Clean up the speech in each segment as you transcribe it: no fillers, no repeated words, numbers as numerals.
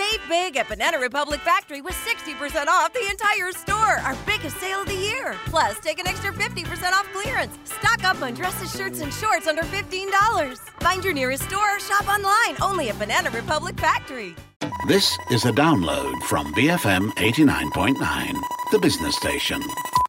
Save big at Banana Republic Factory with 60% off the entire store. Our biggest sale of the year. Plus, take an extra 50% off clearance. Stock up on dresses, shirts, and shorts under $15. Find your nearest store or shop online only at Banana Republic Factory. This is a download from BFM 89.9, the business station.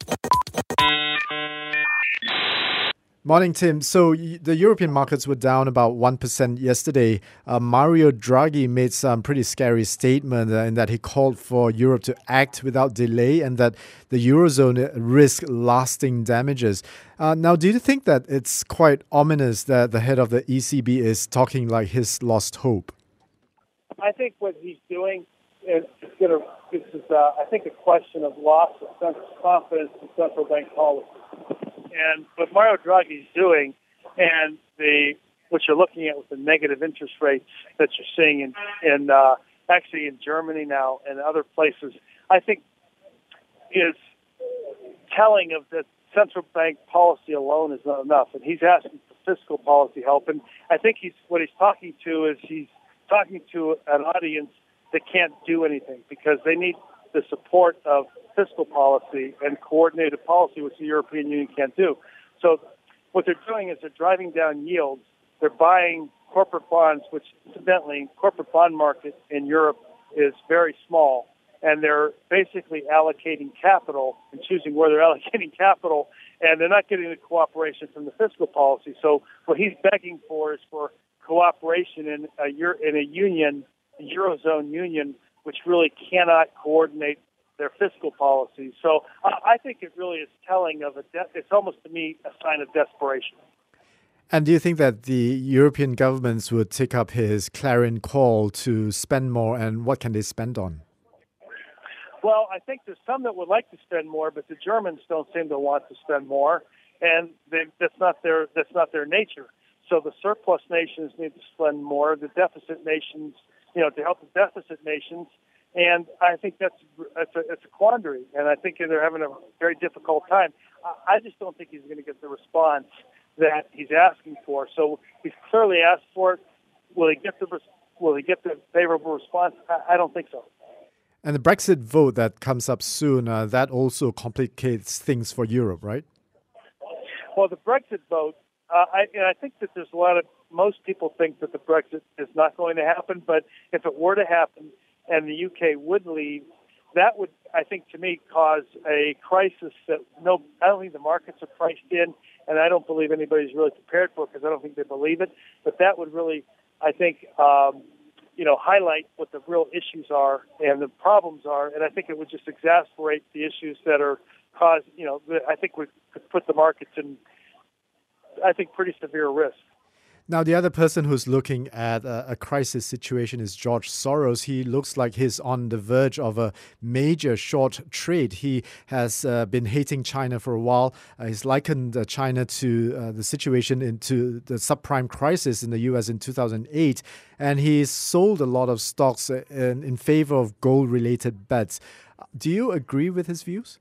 Morning, Tim. So the European markets were down about 1% yesterday. Mario Draghi made some pretty scary statement in that he called for Europe to act without delay and that the Eurozone risk lasting damages. Now, do you think that it's quite ominous that the head of the ECB is talking like he's lost hope? I think what he's doing is I think, a question of loss of sense of confidence in central bank policy. And what Mario Draghi is doing, and what you're looking at with the negative interest rates that you're seeing actually in Germany now and other places, I think is telling of that central bank policy alone is not enough. And he's asking for fiscal policy help. And I think he's talking to an audience that can't do anything because they need the support of fiscal policy and coordinated policy, which the European Union can't do. So what they're doing is they're driving down yields. They're buying corporate bonds, which incidentally, corporate bond market in Europe is very small. And they're basically allocating capital and choosing where they're allocating capital, and they're not getting the cooperation from the fiscal policy. So what he's begging for is for cooperation in a union, a Eurozone union, which really cannot coordinate their fiscal policies. So I think it really is telling of it's almost to me a sign of desperation. And do you think that the European governments would take up his clarion call to spend more, and what can they spend on? Well, I think there's some that would like to spend more, but the Germans don't seem to want to spend more, and that's not their nature. So the surplus nations need to spend more. The deficit nations, to help the deficit nations. And I think it's a quandary, and I think they're having a very difficult time. I just don't think he's going to get the response that he's asking for. So he's clearly asked for it. Will he get the favorable response? I don't think so. And the Brexit vote that comes up soon, that also complicates things for Europe, right? Well, the Brexit vote, I think that most people think that the Brexit is not going to happen, but if it were to happen, and the UK would leave, that would, I think, to me, cause a crisis that I don't think the markets are priced in, and I don't believe anybody's really prepared for it because I don't think they believe it. But that would really, I think, highlight what the real issues are and the problems are, and I think it would just exacerbate the issues that are caused. I think we could put the markets in, I think, pretty severe risk. Now, the other person who's looking at a crisis situation is George Soros. He looks like he's on the verge of a major short trade. He has been hating China for a while. He's likened China to the situation into the subprime crisis in the U.S. in 2008. And he's sold a lot of stocks in favor of gold-related bets. Do you agree with his views?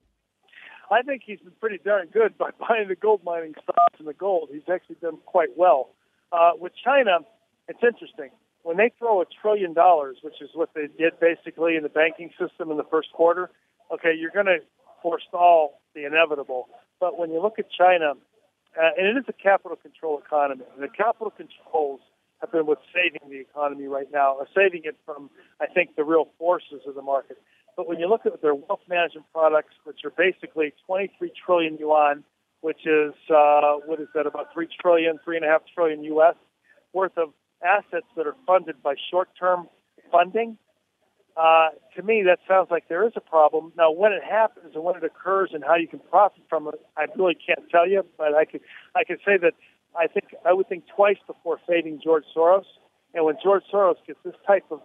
I think he's been pretty darn good by buying the gold mining stocks and the gold. He's actually done quite well. With China, it's interesting. When they throw $1 trillion, which is what they did basically in the banking system in the first quarter, okay, you're going to forestall the inevitable. But when you look at China, and it is a capital control economy, and the capital controls have been what's saving the economy right now, or saving it from, I think, the real forces of the market. But when you look at their wealth management products, which are basically 23 trillion yuan, which is, about 3 trillion, 3.5 trillion U.S. worth of assets that are funded by short-term funding. To me, that sounds like there is a problem. Now, when it happens and when it occurs and how you can profit from it, I really can't tell you. But I could say that I would think twice before fading George Soros. And when George Soros gets this type of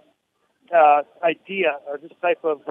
idea or this type of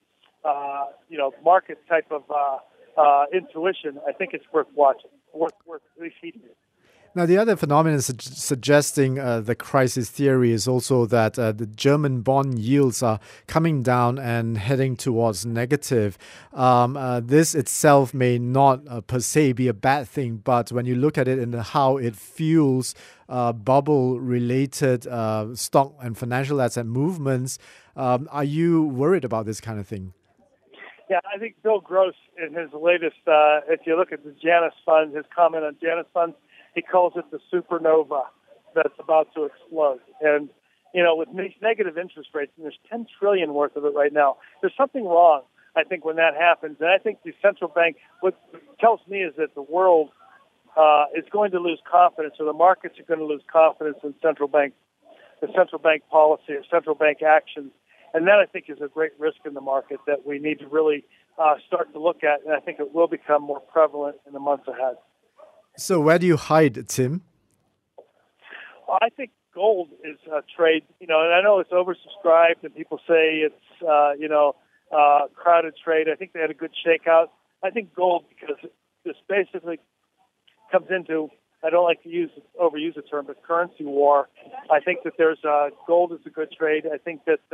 market type of intuition, I think it's worth watching, worth at least heeding it. Now, the other phenomenon suggesting the crisis theory is also that the German bond yields are coming down and heading towards negative. This itself may not per se be a bad thing, but when you look at it and how it fuels bubble-related stock and financial asset movements. Are you worried about this kind of thing? Yeah, I think Bill Gross, in his latest, if you look at the Janus Fund, his comment on Janus Funds, he calls it the supernova that's about to explode. And, with negative interest rates, and there's $10 trillion worth of it right now, there's something wrong, I think, when that happens. And I think the central bank, what tells me is that the world is going to lose confidence, or the markets are going to lose confidence in the central bank policy or central bank actions. And that, I think, is a great risk in the market that we need to really start to look at, and I think it will become more prevalent in the months ahead. So where do you hide, Tim? I think gold is a trade, and I know it's oversubscribed, and people say it's, crowded trade. I think they had a good shakeout. I think gold, because this basically comes into, I don't like to overuse the term, but currency war. I think that there's gold is a good trade. I think that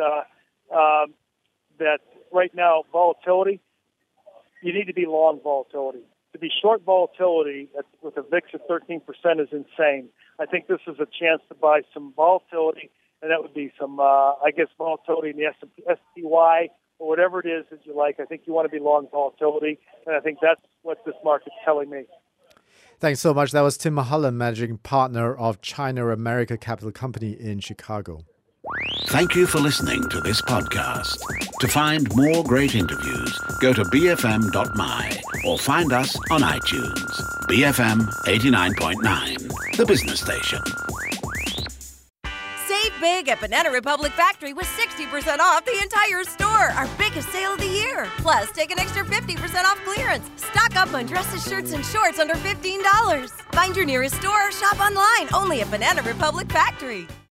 that right now volatility, you need to be long volatility. To be short volatility with a VIX of 13% is insane. I think this is a chance to buy some volatility, and that would be some, volatility in the SPY or whatever it is that you like. I think you want to be long volatility, and I think that's what this market's telling me. Thanks so much. That was Tim Mulholland, Managing Partner of China America Capital Company in Chicago. Thank you for listening to this podcast. To find more great interviews, go to bfm.my or find us on iTunes. BFM 89.9, the business station. Save big at Banana Republic Factory with 60% off the entire store. Our biggest sale of the year. Plus, take an extra 50% off clearance. Stock up on dresses, shirts, and shorts under $15. Find your nearest store or shop online only at Banana Republic Factory.